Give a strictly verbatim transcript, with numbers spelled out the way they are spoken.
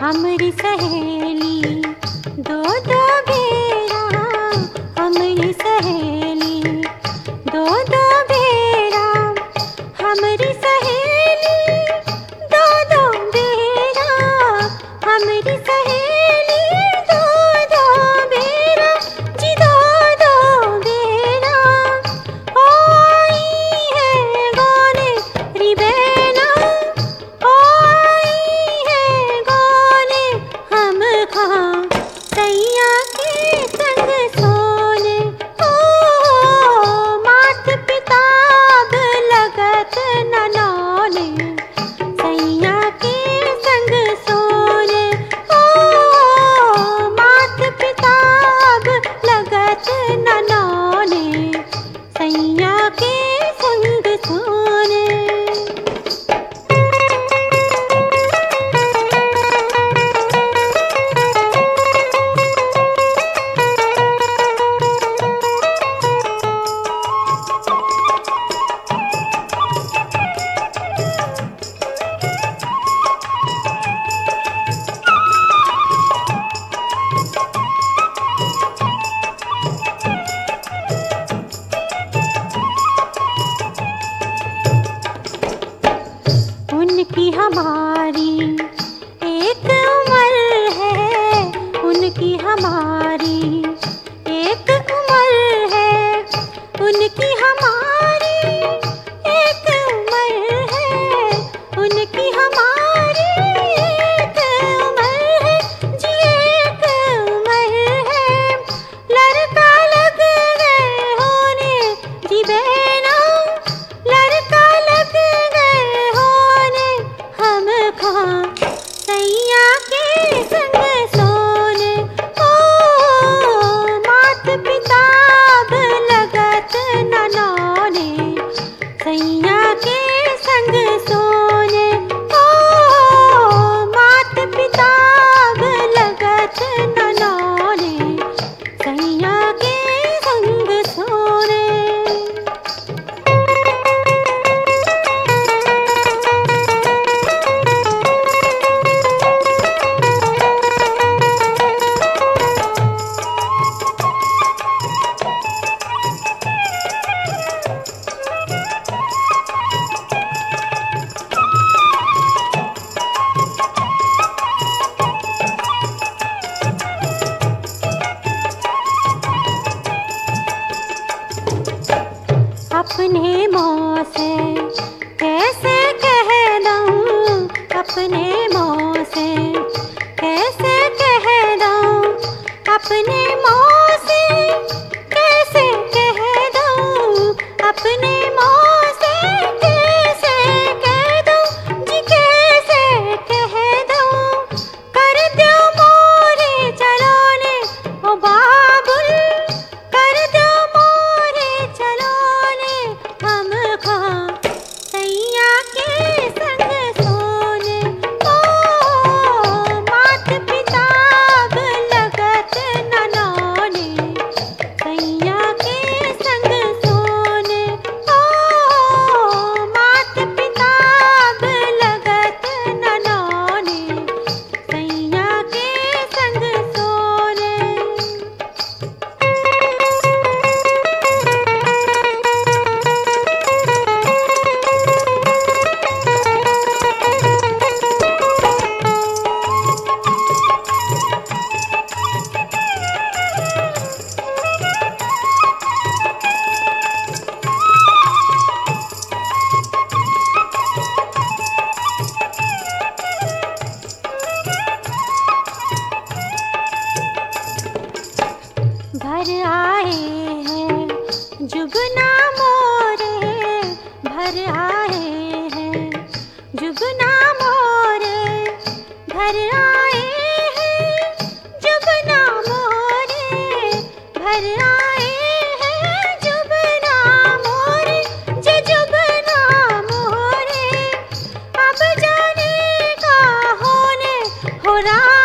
हमरी सहेली दो दो बेरा, हमरी सहेली दो दो बेरा, हमरी सहेली दो दो बेरा, हमरी सहेली दो दो बेरा जी, दो दो बेरा ओ आई है गोले री बेना, ओ आई है गोले हम खा सैया के संग सोने। ओ मात पिता लगत ननौने, सैया के संग सोने। ओ मात पिता लगत ननौने, सैया के संग सोने। उनकी हमारी एक उम्र है, उनकी हमारी एक उम्र है, उनकी हमारी एक उम्र है, उनकी हमारी एक उम्र है जी, एक उम्र है। लड़का लग गए होने जी बेना, लड़का लग गए होने हम खा सैया के संग सोने। ओ मात पिता लगत ननौने, सैया के संग सोने। ओ मात पिता लगत ननौने, सैया के संग सोने। अपने मुँह से कैसे कह दूँ, अपने मुँह से कैसे कह दूँ, अपने मुँह से कैसे कह दूँ, अपने मुँह से कैसे कह दूँ जी, कैसे कह दूँ। कर दो मोरे चलोने ओ बाबुल, कर दो मोरे चलोने हम खा सैया के संग सोने। ओ मात पिता लगत ननौने, सैया के संग सोने। ओ मात पिता लगत ननौने, सैया के संग सोने। भर आए हैं जुगना मोरे, भर आए हैं जुगना मोरे, भर आए हैं जुगना मोरे, भर आए हैं जुगना मोरे जे जुगना मोरे। अब जाने का होने हो रहा